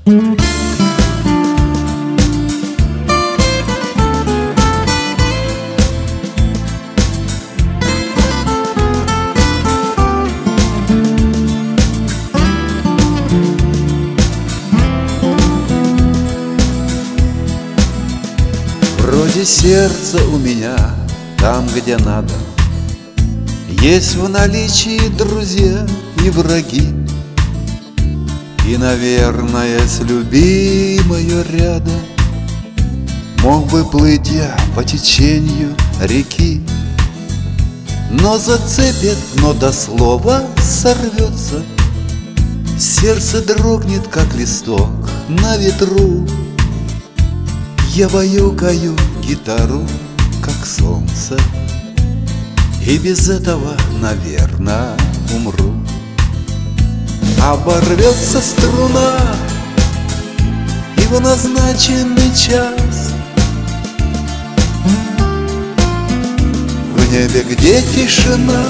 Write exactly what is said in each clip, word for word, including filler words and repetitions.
Вроде сердце у меня там, где надо, есть в наличии друзья и враги. И, наверное, с любимою рядом мог бы плыть я по течению реки. Но зацепит, но до слова сорвется, сердце дрогнет, как листок на ветру. Я баюкаю гитару, как солнце, и без этого, наверное, умру. Оборвется струна, и в назначенный час в небе, где тишина,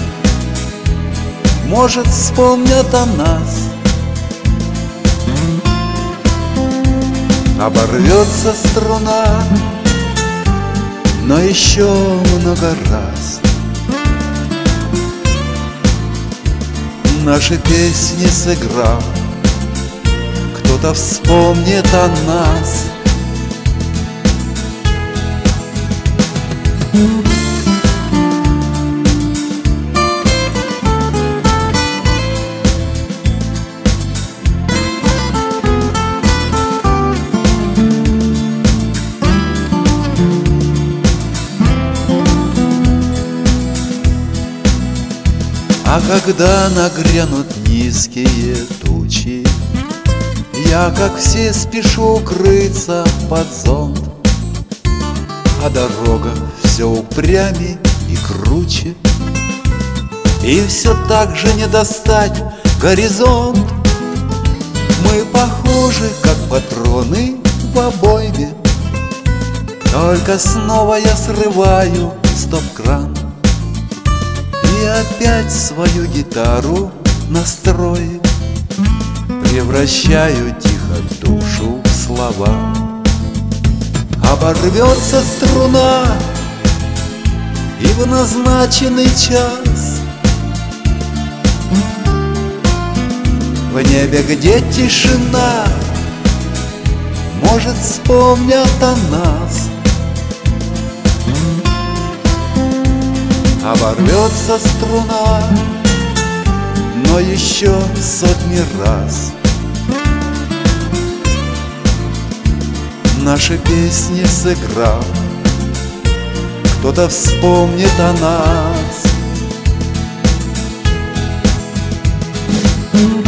может, вспомнят о нас. Оборвется струна, но еще много раз наши песни сыграл, кто-то вспомнит о нас. А когда нагрянут низкие тучи, я, как все, спешу укрыться под зонт, а дорога все упрямей и круче, и все так же не достать горизонт. Мы похожи, как патроны в обойме, только снова я срываю стоп-кран и опять свою гитару настрою, превращаю тихо душу в слова. Оборвется струна, и в назначенный час в небе, где тишина, может, вспомнят о нас. Оборвется струна, но еще сотни раз наши песни сыграл, кто-то вспомнит о нас.